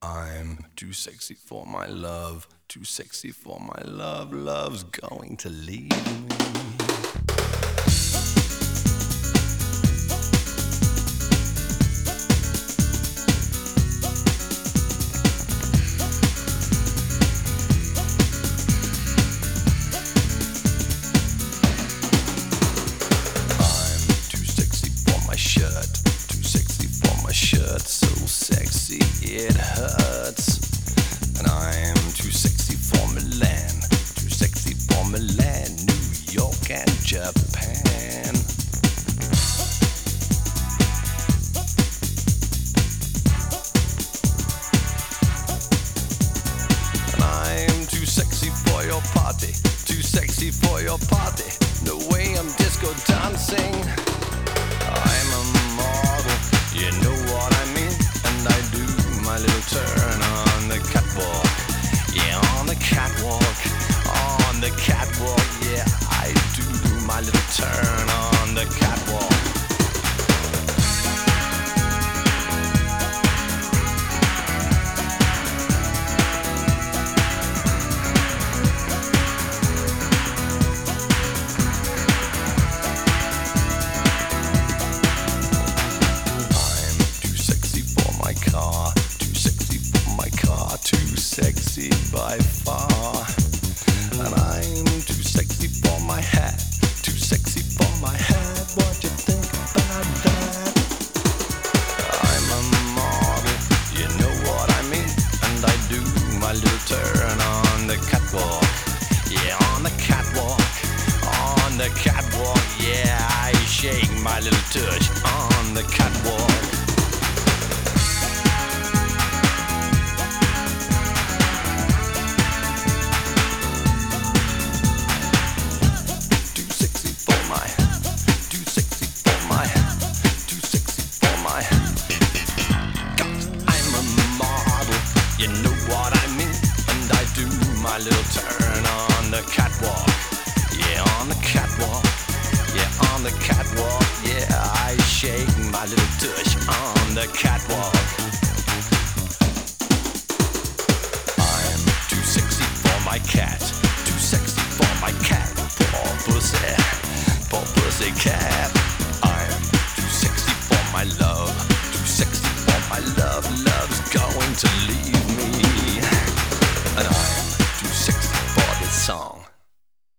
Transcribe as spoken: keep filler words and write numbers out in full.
I'm too sexy for my love, too sexy for my love, love's going to leave me. Shirt so sexy it hurts, and I'm too sexy for Milan, too sexy for Milan, New York and Japan. And I'm too sexy for your party, too sexy for your party, the way I'm disco dancing. I'm a model, you know what I mean, and I do my little turn on the catwalk. Yeah, on the catwalk, on the catwalk. Yeah, I do my little turn on the catwalk. Sexy by far, and I'm too sexy for my hat, too sexy for my hat. What you think about that? I'm a model, you know what I mean, and I do my little turn on the catwalk. Yeah, on the catwalk, on the catwalk. Yeah, I shake my little tush on the catwalk. You know what I mean, and I do my little turn on the catwalk. Yeah, on the catwalk. Yeah, on the catwalk. Yeah, I shake my little tush on the catwalk.